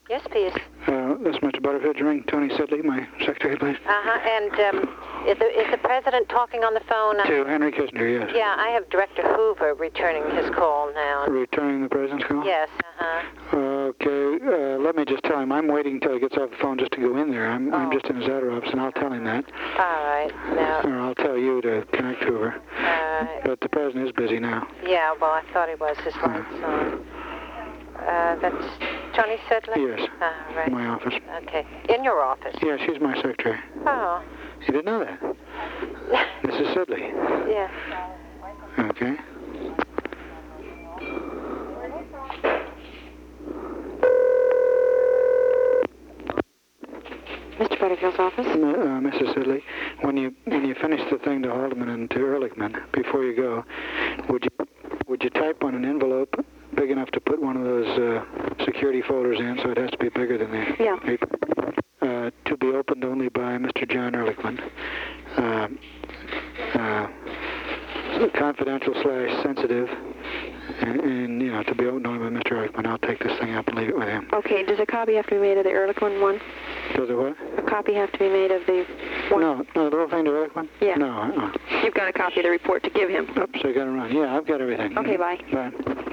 Yes, please. This is Mr. Butterfield. Ring Tony Sidley, my secretary, please. And is the president talking on the phone? To Henry Kissinger, yes. Yeah, I have Director Hoover returning his call now. Returning the president's call? Yes, Okay, let me just tell him. I'm waiting until he gets off the phone just to go in there. I'm just in his outer office, and I'll tell him that. All right. Now. Or I'll tell you to connect Hoover. All right. But the president is busy now. Yeah, well, I thought he was. His light's on. That's Tony Sidley? Yes, right. in my office. Okay. In your office? Yeah, she's my secretary. Oh. You didn't know that? Mrs. Sidley. Yeah. Okay. Mr. Butterfield's office? Mrs. Sidley, when you finish the thing to Haldeman and to Ehrlichman, before you go, would you type on an envelope big enough to put one of those security folders in, so it has to be bigger than the paper? To be opened only by Mr. John Ehrlichman. Confidential / sensitive, and to be opened only by Mr. Ehrlichman. I'll take this thing up and leave it with him. Okay, does a copy have to be made of the Ehrlichman one? Does it what? A copy have to be made of the one? No, the whole thing to Ehrlichman? Yeah. No, You've got a copy of the report to give him? Oops, I got it wrong. Yeah, I've got everything. Okay, bye. Bye.